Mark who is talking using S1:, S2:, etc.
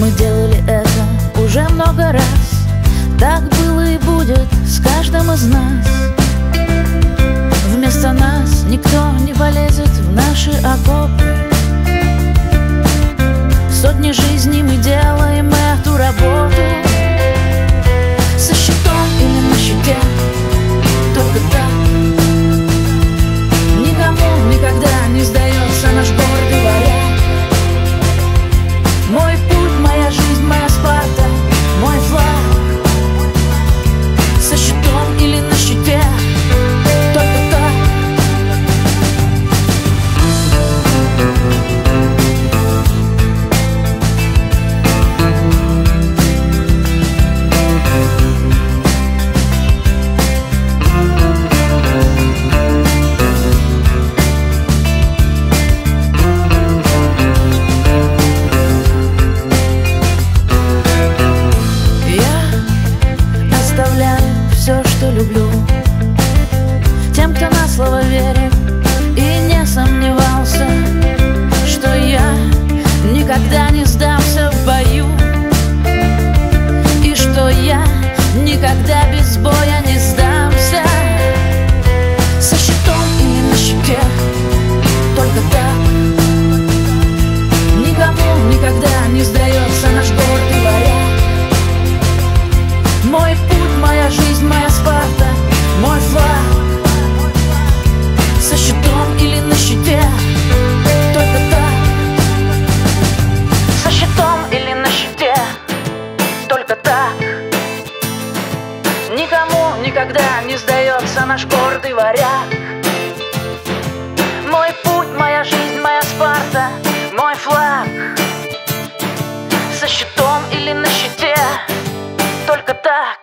S1: Мы делали это уже много раз. Так было и будет с каждым из нас. Вместо нас никто не полезет в наши окопы. Сотни жизней мы делаем эту работу. Со щитом или на щите, только так. Никому никогда не сдается наш гордый варяг. Мой путь, моя жизнь, моя Спарта, мой флаг. Со щитом или на щите, только так. Все, что люблю, тем, кто на слово верит и не сомневался, что я никогда не сдамся в бою, и что я никогда без боя не сдамся. Со щитом или на щите, только так. Никому никогда не сдается наш гордый варяг. Мой путь, моя жизнь, моя Спарта, мой флаг. Со щитом или на щите, только так. Со щитом или на щите, только так. Никому никогда не сдается наш гордый варяг. Мой путь, моя жизнь, моя Спарта, мой флаг. Со щитом или на щите, только так.